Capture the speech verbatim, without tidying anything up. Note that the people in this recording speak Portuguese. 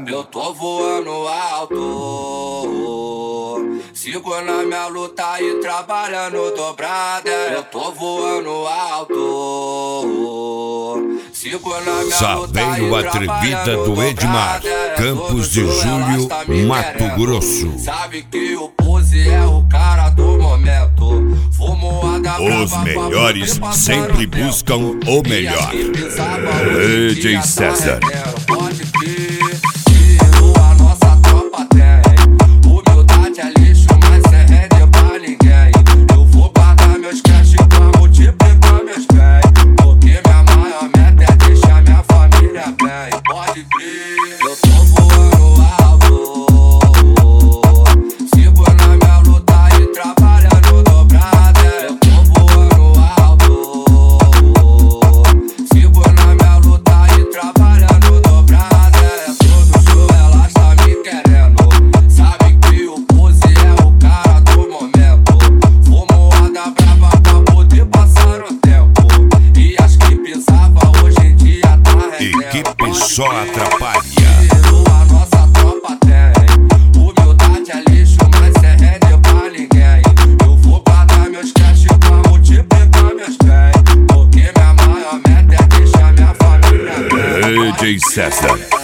Eu tô voando alto, sigo na minha luta e trabalhando dobrada. Eu tô voando alto, sigo na minha luta Saveiro e Atrevida trabalhando do Edmar, dobrada. Campos de Julho, Mato Grosso. Sabe que o Pose é o cara do momento. Os melhores sempre buscam o melhor. D J César. Pode crer, tiro a nossa tropa tem. Humildade é lixo, mas sem render pra ninguém. Eu vou guardar meus cash pra multiplicar meus bens, porque minha maior meta é deixar minha família bem. Pode crer, eu tô voando alto, sigo na minha luta e trabalhando dobrada. Eu tô voando alto, sigo na minha luta e trabalhando dobrada. É todo show, ela está me querendo. Sabe que o Pose é o cara do momento. Fumo a da brava pra poder passar o tempo. E as que pisava hoje em dia tá rendendo. Equipe só atrapalha. A nossa tropa tem. Humildade é lixo, mas sem render pra ninguém. Eu vou guardar meus cash pra multiplicar meus bens, porque minha maior meta é deixar minha família bem. D J César.